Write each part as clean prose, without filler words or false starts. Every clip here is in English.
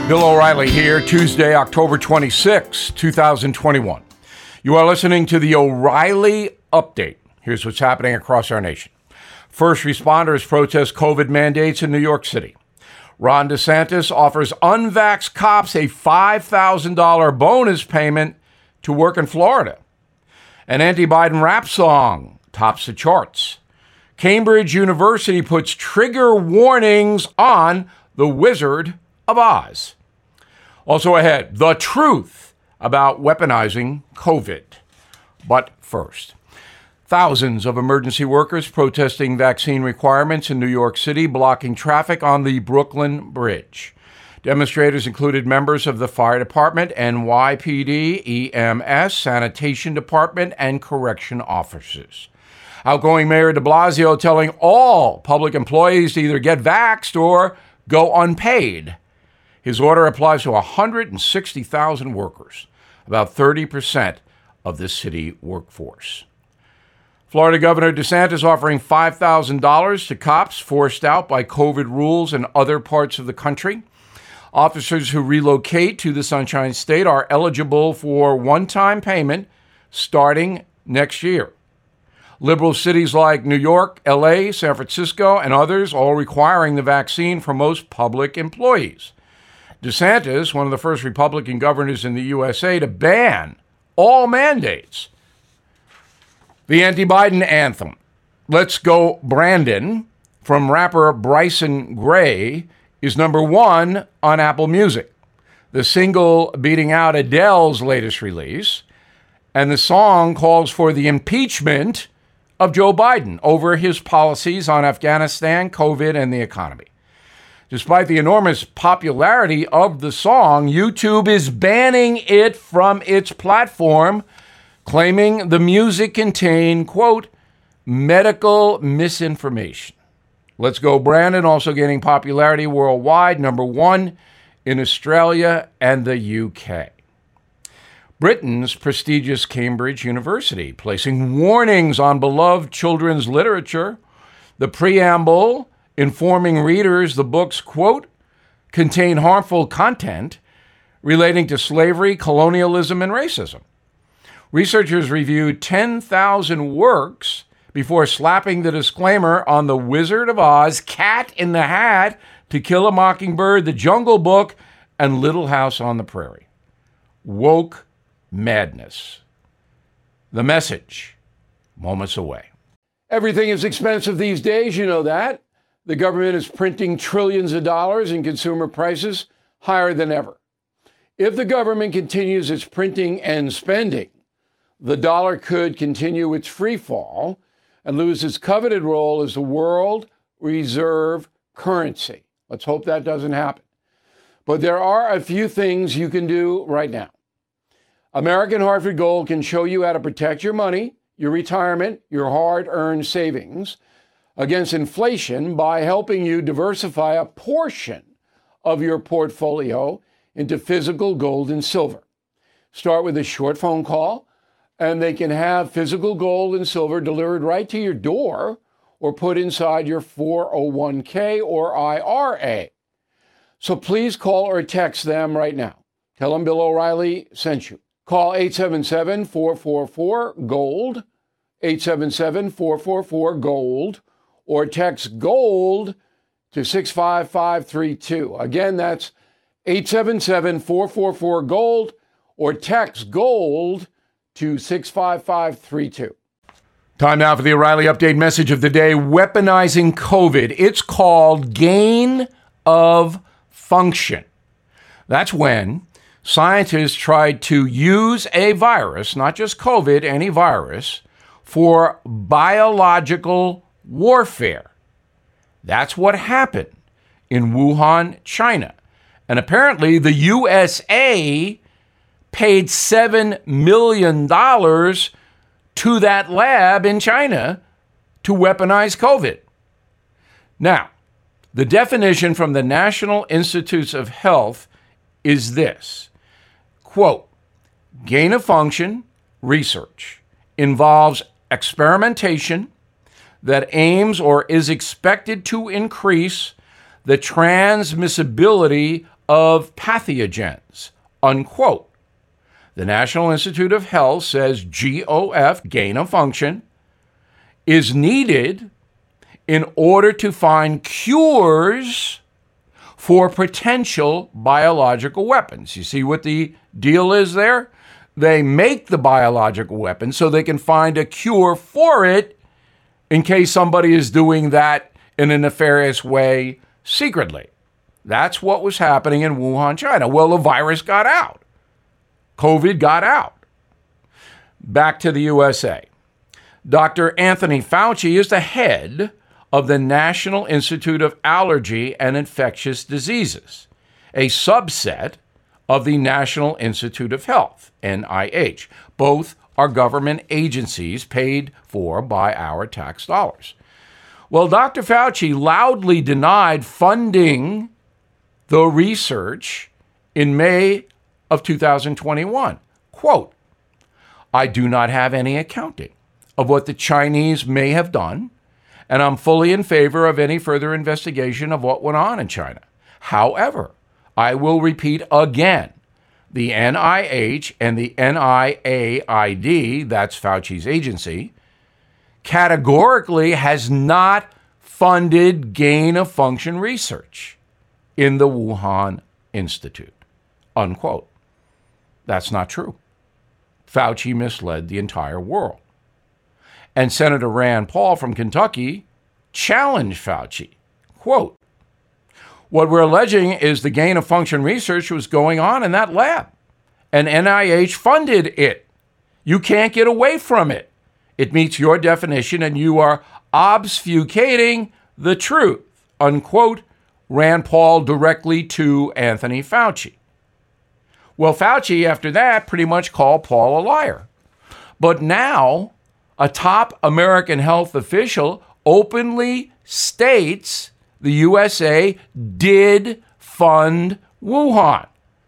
Bill O'Reilly here, Tuesday, October 26, 2021. You are listening to the O'Reilly Update. Here's what's happening across our nation. First responders protest COVID mandates in New York City. Ron DeSantis offers unvaxxed cops a $5,000 bonus payment to work in Florida. An anti-Biden rap song tops the charts. Cambridge University puts trigger warnings on The Wizard of Oz. Also ahead, the truth about weaponizing COVID. But first, thousands of emergency workers protesting vaccine requirements in New York City, blocking traffic on the Brooklyn Bridge. Demonstrators included members of the fire department, NYPD, EMS, sanitation department, and correction officers. Outgoing Mayor de Blasio telling all public employees to either get vaxxed or go unpaid. His order applies to 160,000 workers, about 30% of the city workforce. Florida Governor DeSantis offering $5,000 to cops forced out by COVID rules in other parts of the country. Officers who relocate to the Sunshine State are eligible for one-time payment starting next year. Liberal cities like New York, LA, San Francisco, and others all requiring the vaccine for most public employees. DeSantis, one of the first Republican governors in the USA to ban all mandates. The anti-Biden anthem, Let's Go Brandon, from rapper Bryson Gray, is number one on Apple Music. The single beating out Adele's latest release, and the song calls for the impeachment of Joe Biden over his policies on Afghanistan, COVID, and the economy. Despite the enormous popularity of the song, YouTube is banning it from its platform, claiming the music contained, quote, medical misinformation. Let's Go Brandon also gaining popularity worldwide, number one in Australia and the UK. Britain's prestigious Cambridge University placing warnings on beloved children's literature. The preamble informing readers the books, quote, contain harmful content relating to slavery, colonialism, and racism. Researchers reviewed 10,000 works before slapping the disclaimer on The Wizard of Oz, Cat in the Hat, To Kill a Mockingbird, The Jungle Book, and Little House on the Prairie. Woke madness. The message, moments away. Everything is expensive these days, you know that. The government is printing trillions of dollars and consumer prices higher than ever. If the government continues its printing and spending, the dollar could continue its free fall and lose its coveted role as the world reserve currency. Let's hope that doesn't happen. But there are a few things you can do right now. American Hartford Gold can show you how to protect your money, your retirement, your hard-earned savings against inflation by helping you diversify a portion of your portfolio into physical gold and silver. Start with a short phone call, and they can have physical gold and silver delivered right to your door or put inside your 401k or IRA. So please call or text them right now. Tell them Bill O'Reilly sent you. Call 877-444-GOLD, 877-444-GOLD, or text GOLD to 65532. Again, that's 877-444-GOLD, or text GOLD to 65532. Time now for the O'Reilly Update message of the day, weaponizing COVID. It's called gain of function. That's when scientists tried to use a virus, not just COVID, any virus, for biological warfare. That's what happened in Wuhan, China. And apparently the USA paid $7 million to that lab in China to weaponize COVID. Now, the definition from the National Institutes of Health is this, quote, gain of function research involves experimentation that aims or is expected to increase the transmissibility of pathogens, unquote. The National Institute of Health says GOF, gain of function, is needed in order to find cures for potential biological weapons. You see what the deal is there? They make the biological weapon so they can find a cure for it in case somebody is doing that in a nefarious way secretly. That's what was happening in Wuhan, China. Well, the virus got out. COVID got out. Back to the USA. Dr. Anthony Fauci is the head of the National Institute of Allergy and Infectious Diseases, a subset of the National Institute of Health, NIH. Both are government agencies paid for by our tax dollars. Well, Dr. Fauci loudly denied funding the research in May of 2021. Quote, "I do not have any accounting of what the Chinese may have done, and I'm fully in favor of any further investigation of what went on in China. However, I will repeat again, the NIH and the NIAID, that's Fauci's agency, categorically has not funded gain-of-function research in the Wuhan Institute," unquote. That's not true. Fauci misled the entire world. And Senator Rand Paul from Kentucky challenged Fauci. Quote, "What we're alleging is the gain-of-function research was going on in that lab, and NIH funded it. You can't get away from it. It meets your definition, and you are obfuscating the truth," unquote, Rand Paul directly to Anthony Fauci. Well, Fauci, after that, pretty much called Paul a liar. But now, a top American health official openly states the USA did fund Wuhan.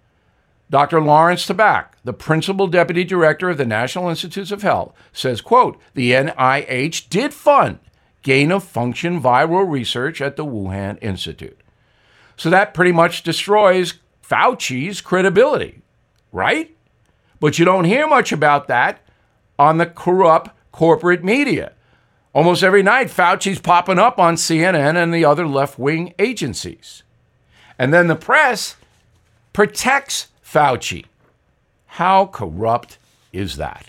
Dr. Lawrence Tabak, the principal deputy director of the National Institutes of Health, says, quote, "The NIH did fund gain-of-function viral research at the Wuhan Institute." So that pretty much destroys Fauci's credibility, right? But you don't hear much about that on the corrupt corporate media. Almost every night, Fauci's popping up on CNN and the other left-wing agencies. And then the press protects Fauci. How corrupt is that?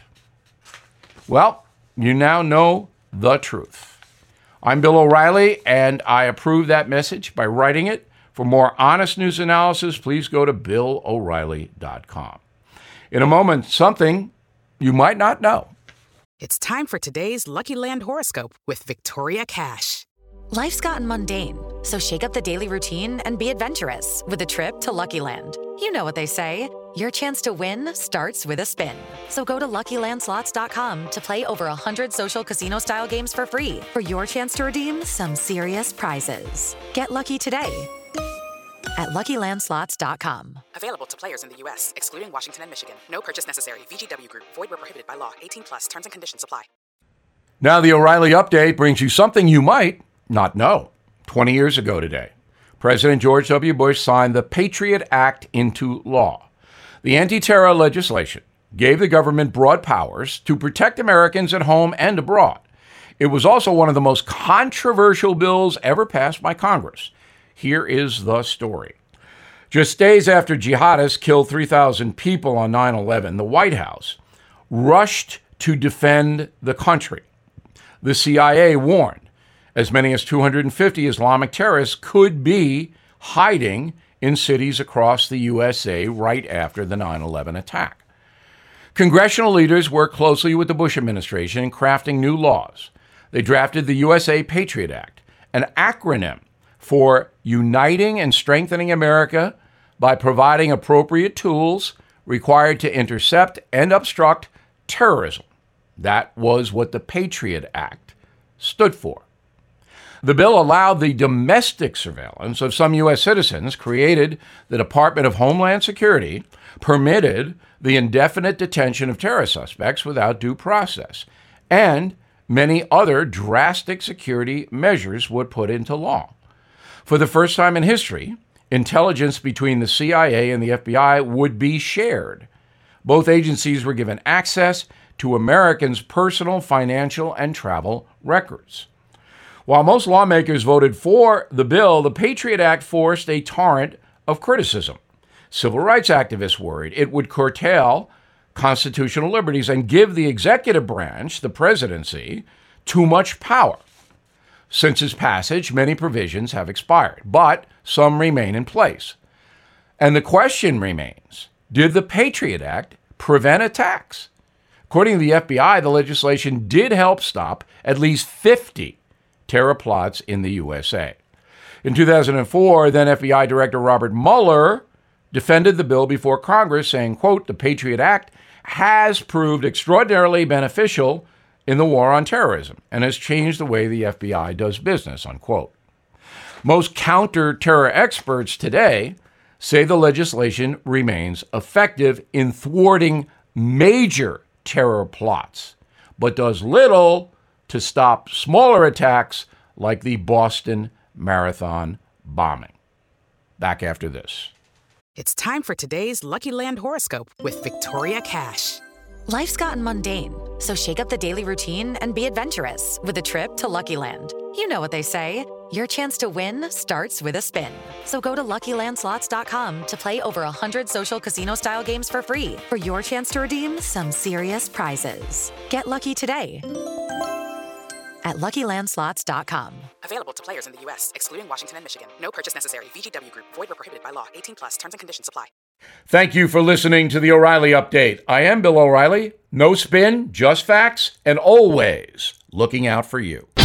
Well, you now know the truth. I'm Bill O'Reilly, and I approve that message by writing it. For more honest news analysis, please go to BillO'Reilly.com. In a moment, something you might not know. It's time for today's Lucky Land horoscope with Victoria Cash. Life's gotten mundane, so shake up the daily routine and be adventurous with a trip to Lucky Land. You know what they say, your chance to win starts with a spin. So go to LuckyLandSlots.com to play over 100 social casino-style games for free for your chance to redeem some serious prizes. Get lucky today at LuckyLandSlots.com. Available to players in the U.S., excluding Washington and Michigan. No purchase necessary. VGW Group. Void where prohibited by law. 18+. Terms and conditions apply. Now the O'Reilly Update brings you something you might not know. 20 years ago today, President George W. Bush signed the Patriot Act into law. The anti-terror legislation gave the government broad powers to protect Americans at home and abroad. It was also one of the most controversial bills ever passed by Congress. Here is the story. Just days after jihadists killed 3,000 people on 9/11, the White House rushed to defend the country. The CIA warned as many as 250 Islamic terrorists could be hiding in cities across the USA right after the 9/11 attack. Congressional leaders worked closely with the Bush administration in crafting new laws. They drafted the USA Patriot Act, an acronym for uniting and strengthening America by providing appropriate tools required to intercept and obstruct terrorism. That was what the Patriot Act stood for. The bill allowed the domestic surveillance of some U.S. citizens, created the Department of Homeland Security, permitted the indefinite detention of terror suspects without due process, and many other drastic security measures were put into law. For the first time in history, Intelligence between the CIA and the FBI would be shared. Both agencies were given access to Americans' personal, financial, and travel records. While most lawmakers voted for the bill, the Patriot Act forced a torrent of criticism. Civil rights activists worried it would curtail constitutional liberties and give the executive branch, the presidency, too much power. Since its passage, many provisions have expired, but some remain in place. And the question remains, did the Patriot Act prevent attacks? According to the FBI, the legislation did help stop at least 50 terror plots in the USA. In 2004, then FBI Director Robert Mueller defended the bill before Congress, saying, quote, "The Patriot Act has proved extraordinarily beneficial in the war on terrorism and has changed the way the FBI does business," unquote. Most counter-terror experts today say the legislation remains effective in thwarting major terror plots, but does little to stop smaller attacks like the Boston Marathon bombing. Back after this. It's time for today's Lucky Land horoscope with Victoria Cash. Life's gotten mundane, so shake up the daily routine and be adventurous with a trip to Lucky Land. You know what they say, your chance to win starts with a spin. So go to LuckyLandSlots.com to play over 100 social casino-style games for free for your chance to redeem some serious prizes. Get lucky today at LuckyLandSlots.com. Available to players in the U.S., excluding Washington and Michigan. No purchase necessary. VGW Group. Void where prohibited by law. 18+. Terms and conditions apply. Thank you for listening to the O'Reilly Update. I am Bill O'Reilly. No spin, just facts, and always looking out for you.